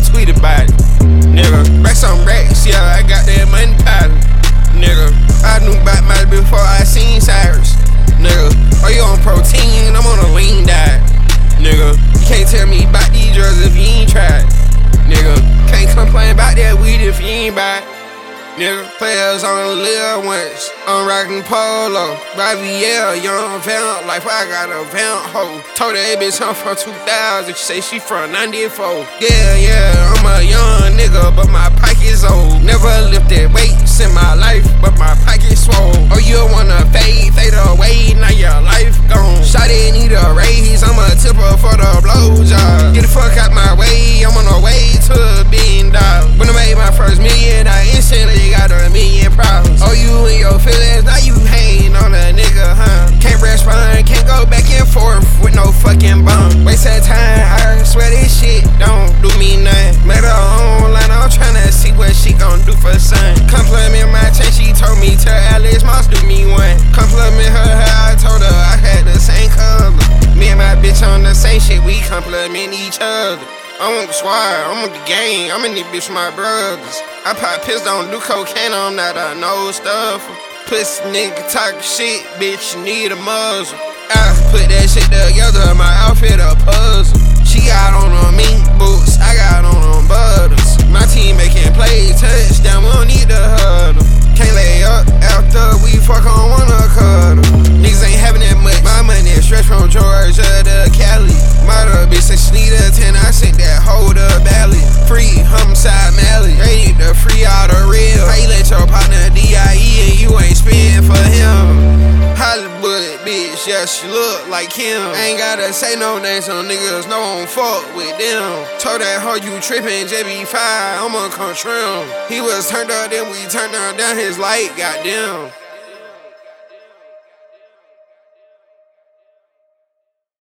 tweet about it. Nigga, back some racks, yeah, I got that money piling. Nigga, I knew about my before I seen Cyrus. Nigga, are you on protein? I'm on a lean diet. Nigga, you can't tell me about these drugs if you ain't tried. Nigga, can't complain about that weed if you ain't buy it. Nigga, players on live once. I'm rockin' polo. Raviel, young vamp, like I got a vamp hoe. Told that bitch I'm from 2000, she say she from 94. Yeah, I'm a young nigga, but my pocket's old. Never lifted weights in my life, but my pocket's swole. Oh, you wanna fade away, now your life gone. Shawty need a raise, I'm a tipper for the blowjob. Get the fuck out my way, I'm on the way to $1 billion. When I made my first million, I instantly got $1 million problems. Oh, you and your feelings, now you hating on a nigga, huh? Can't respond, can't go back and forth with no fucking bum. Waste that time, I swear this shit don't do me nothing. Met her online, I'm tryna see what she gon' do for son. Compliment my chain, she told me tell Alex Moss do me one. Compliment her hair, I told her I had the same color. Me and my bitch on the same shit, we compliment each other. I'm on the squad, I'm on the gang, I'm in this bitch with my brothers. I pop pills, don't do cocaine, I'm not a no stuff. Pussy nigga talk shit, bitch, you need a muzzle. I put that shit together, my outfit a puzzle. She got on them mink boots, I got on them butters. My team making plays, touchdown, we don't need to huddle. Can't lay up after we fuck on one cuddle. Niggas ain't having that much, my money stretch from Georgia to Cali. Murder bitch say she need a 10, I sent that hoe to Bally. Free homicide Mally, they need to free all the real. How you let your partner DIE and you ain't spitting for him? Hollywood bitch, yeah, she look like him. Ain't gotta say no names, so niggas know I don't fuck with them. Told that hoe you trippin', JB5, I'ma come trim. He was turned up, then we turned her down his light, goddamn.